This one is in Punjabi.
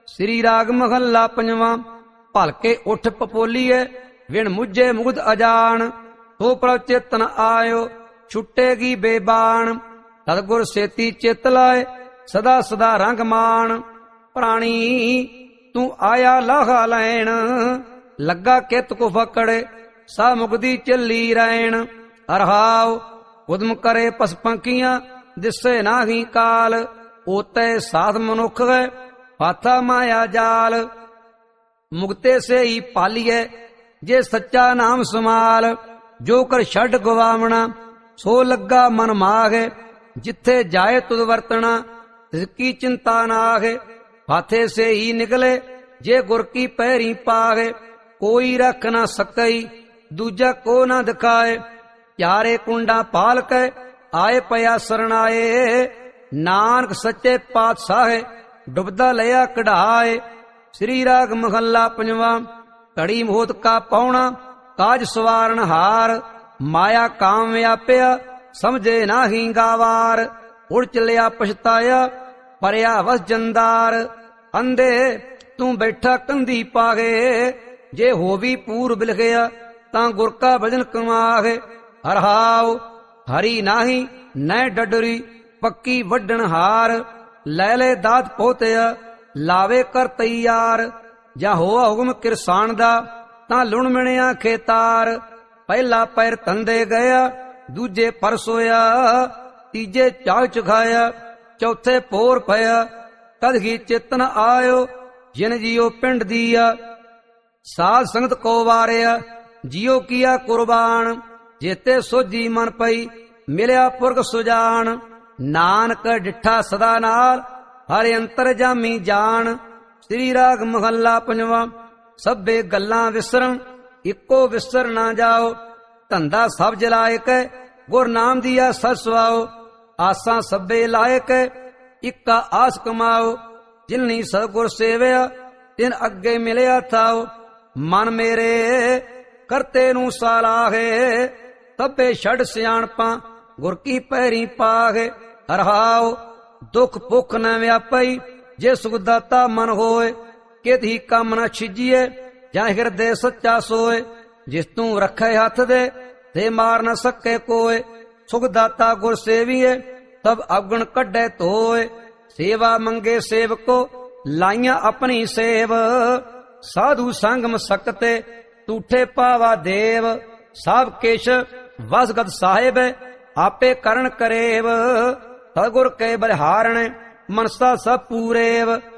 ਸ੍ਰੀ ਰਾਗ ਮਹੱਲਾ ਪੰਜਵਾਂ। ਭਲਕੇ ਉਠ ਪਪੋਲੀਏ ਵਿਣ ਮੁਝੇ ਮੁਗਧ ਅਜਾਨ, ਸੋ ਪ੍ਰਭ ਚੇਤਨ ਆਇਓ ਛੁੱਟੇਗੀ ਬੇਬਾਨ। ਸਤਿਗੁਰ ਸੇਤੀ ਚਿਤ ਲਾਏ ਸਦਾ ਸਦਾ ਰੰਗ ਮਾਨ, ਪ੍ਰਾਣੀ ਤੂੰ ਆਇਆ ਲਾਹਾ ਲੈਣ, ਲੱਗਾ ਕਿਤ ਕੋ ਫਕੜੇ ਸਾ ਮੁਕਦੀ ਚੱਲੀ ਰਹਿਣ। ਅਰਹਾਉ ਉਦਮ ਕਰੇ ਪਸ ਪੰਕੀਆਂ ਦਿਸੇ ਨਾਹੀ ਕਾਲ, ਓਤੇ ਸਾਧ ਮਨੁੱਖ ਹੈ ਹਾਥਾ ਮਾਇਆ ਜਾਲ। ਮੁਕਤੇ ਸੇ ਹੀ ਪਾਲੀਏ ਜੇ ਸੱਚਾ ਨਾਮ ਸਮਾਲ, ਜੋ ਕਰ ਛੱਡ ਗਵਾਵਣਾ ਸੋ ਲੱਗਾ ਮਨ ਮਾਗੇ। ਜਿੱਥੇ ਜਾਏ ਤੁਧ ਵਰਤਣਾ ਤਿਸ ਕੀ ਚਿੰਤਾ ਨਾਗੇ, ਹਾਥੇ ਸੇ ਹੀ ਨਿਕਲੇ ਜੇ ਗੁਰ ਕੀ ਪੈਰੀ ਪਾਗੇ। ਕੋਈ ਰੱਖ ਨਾ ਸਕਈ ਦੂਜਾ ਕੋ ਨਾ ਦਿਖਾਏ, ਚਾਰੇ ਕੁੰਡਾ ਪਾਲ ਕੇ ਆਏ ਪਿਆ ਸਰਣਾਏ। ਨਾਨਕ ਸੱਚੇ ਪਾਤਸ਼ਾਹ ਡੁੱਬਦਾ ਲਿਆ ਕਢਾਏ। ਸ੍ਰੀ ਰਾਗ ਮਹੱਲਾ ਪੰਜਵਾਂ। ਘੜੀ ਮੋਹਤ ਕਾ ਪਾਉਣਾ ਕਾਜ ਸਵਾਰਨ ਹਾਰ, ਮਾਇਆ ਕਾਮ ਵਿਆਪਿਆ ਸਮਝੇ ਨਾਹੀ ਗਾਵਾਰ। ਉੜ ਚਲਿਆ ਪਛਤਾਇਆ ਪਰਿਆ ਵਸ ਜੰਦਾਰ, ਅੰਧੇ ਤੂੰ ਬੈਠਾ ਕੰਧੀ ਪਾਗੇ। ਜੇ ਹੋਵੀ ਪੂਰ ਬਿਲਖਿਆ ਤਾਂ ਗੁਰ ਕਾ ਭਜਨ ਕਮਾਗੇ। ਹਰਹਾਉ ਹਰੀ ਨਾਹੀ ਨੈ ਡਡਰੀ ਪੱਕੀ ਵੱਢਣ ਹਾਰ, ਲੈ ਲੈ ਦਾਤ ਪੋਤਿਆ ਲਾਵੇ ਕਰ ਤੈਯਾਰ। ਜਾਂ ਹੋਆ ਹੁਕਮ ਕਿਰਸਾਨ ਦਾ ਤਾਂ ਲੁਣ ਮਿਣਿਆ ਖੇਤਾਰ, ਪਹਿਲਾ ਪੈਰ ਤੰਦੇ ਗਿਆ ਦੂਜੇ ਪਰਸ ਹੋਇਆ, ਤੀਜੇ ਚਾਹ ਚੁਖਾਇਆ ਚੌਥੇ ਪੋਰ ਪਿਆ। ਤਦ ਹੀ ਚੇਤਨ ਆਇਓ ਜਿਨ ਜੀਓ ਪਿੰਡ ਦੀਆ, ਸਾਧ ਸੰਗਤ ਕੋ ਵਾਰਿਆ ਜੀਓ ਕੀਆ ਕੁਰਬਾਨ। ਜੇਤੇ ਸੋਝੀ ਮਨ ਪਈ ਮਿਲਿਆ ਪੁਰਖ ਸੁਜਾਨ, ਨਾਨਕ ਡਿਠਾ ਸਦਾ ਨਾਲ ਹਰਿ ਅੰਤਰ ਜਾਮੀ ਜਾਣ। ਸ੍ਰੀ ਰਾਗ ਮਹੱਲਾ ਪੰਜਵਾਂ। ਸਭੇ ਗੱਲਾਂ ਵਿਸਰਨ ਇੱਕੋ ਵਿਸਰ ਨਾ ਜਾਓ, ਧੰਦਾ ਸਭ ਜਲਾਇ ਕੇ ਗੁਰ ਨਾਮ ਦੀਆ ਸਦ ਸੁਆਓ। ਆਸਾਂ ਸਭੇ ਲਾਇ ਕੇ ਇੱਕਾ ਆਸ ਕਮਾਓ, ਜਿਨਨੀ ਸਤਿਗੁਰ ਸੇਵਿਆ ਤਿਨ ਅੱਗੇ ਮਿਲਿਆ ਥਾਓ। ਮਨ ਮੇਰੇ ਕਰਤੇ ਨੂੰ ਸਾਲਾਹੇ, ਤਬੇ ਛੱਡ ਸਿਆਣਪਾਂ ਗੁਰ ਕੀ ਪੈਰੀ ਪਾਗੇ। ਹਰਹਾਉ ਦੁੱਖ ਭੁੱਖ ਨ ਵਿਆਪਈ ਜੇ ਸੁਖ ਦਾਤਾ ਮਨ ਹੋਏ, ਕਿਤ ਹੀ ਕੰਮ ਨ ਛਿਜੀਏ ਜਾਂ ਹਿਰਦੇ ਸੱਚਾ ਸੋਏ। ਜਿਸ ਤੂੰ ਰੱਖੇ ਹੱਥ ਦੇ ਤੇ ਮਾਰ ਨ ਸਕੇ ਕੋਏ, ਸੁਖ ਦਾਤਾ ਗੁਰ ਸੇਵੀਏ ਤਬ ਅਵਗੁਣ ਕੱਢੇ ਧੋਏ। ਸੇਵਾ ਮੰਗੇ ਸੇਵਕੋ ਲਾਈਆਂ ਆਪਣੀ ਸੇਵ, ਸਾਧੂ ਸੰਗਮ ਸਕਤੇ ਤੂਠੇ ਪਾਵਾ ਦੇਵ। ਸਭ ਕਿਛ ਵਸਗਤ ਸਾਹਿਬ ਆਪੇ ਕਰਨ ਕਰੇਵ, ਸਤਿਗੁਰ ਕੇ ਬਲਿਹਾਰਣ ਮਨਸਾ ਸਭ ਪੂਰੇਵ।